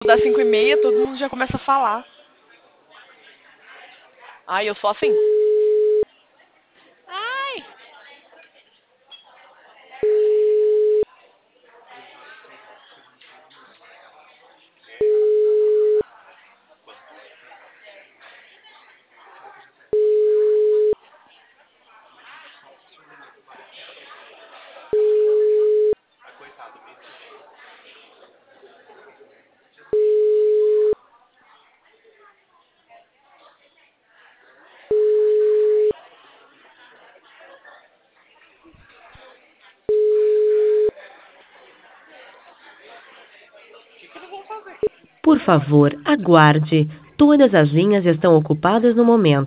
das 5h30, todo mundo já começa a falar. Ai, eu sou assim. Ai. O que eles vão fazer? Por favor, aguarde. Todas as linhas estão ocupadas no momento.